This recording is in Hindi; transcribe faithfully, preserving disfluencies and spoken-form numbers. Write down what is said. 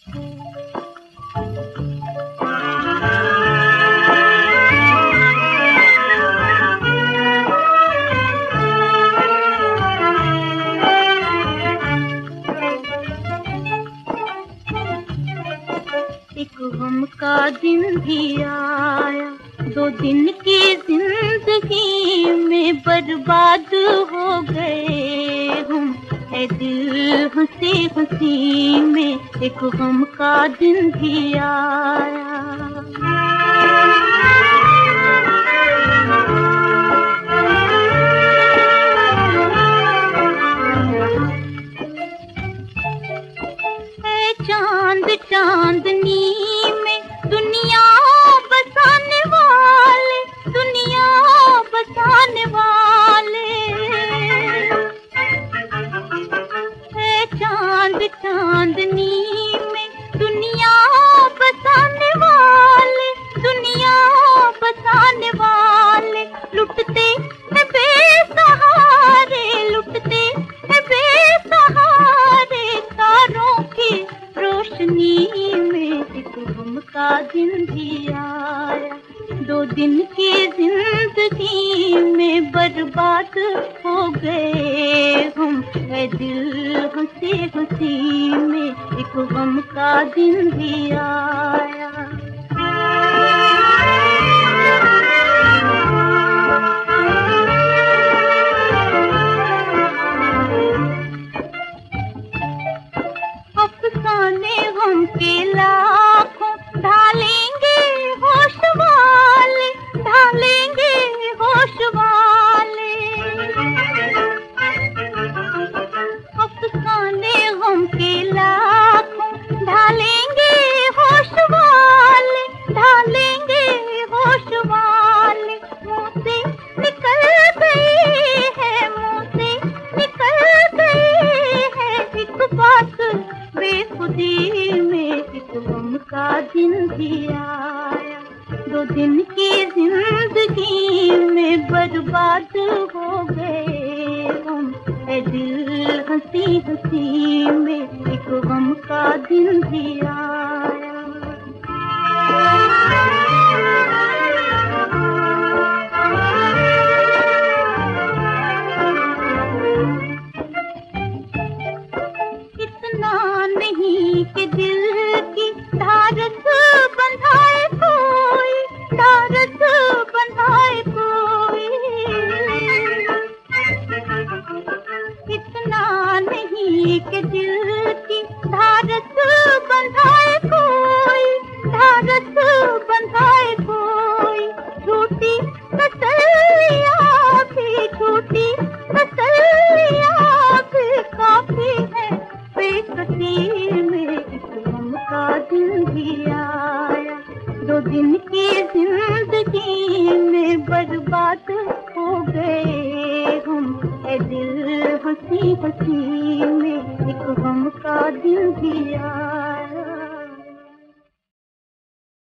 एक गम का दिन भी आया, दो दिन की जिंदगी में बर्बाद हो गए हम। है दिल हंसी हंसी में एक गम का दिन भी आया। चांद चांदनी में दुनिया बसाने वाले, दुनिया बसाने वाले। है चांद चांदनी में दुनिया बसाने वाले, दुनिया बसाने वाले। लुटते हैं बेसहारे, लुटते हैं बेसहारे तारों की रोशनी में एक गम का दिन भी आया। दो दिन की जिंदगी में बर्बाद हो गए हम। है दिल हंसी हंसी में एक गम का दिन भी आया। अफसाने गम के लाखों ढालेंगे होश वाले, ढालेंगे होश वाले। अफसाने गम के लाखों ढालेंगे होश वाले, ढालेंगे होश वाले। मुँह से निकल गए हैं, मुँह से निकल गए हैं एक बात बेखुदी में एक गम का दिन भी आया। दो दिन की जिंदगी में बर्बाद हो गए हम। है दिल हंसी हंसी में एक गम का दिन भी आया। नहीं कि दिल की धारस बंधाए कोई, धारस बंधाए कोई। इतना नहीं कि दिल की धारस बंधाए कोई, धारस बंधाए कोई। झूठी तसल्लियाँ भी, झूठी तसल्लियाँ भी काफी है बेकसी में एक गम का दिन भी आया। दो दिन की जिंदगी में बर्बाद हो गए हम। है दिल हंसी हंसी में एक गम का दिन भी आया।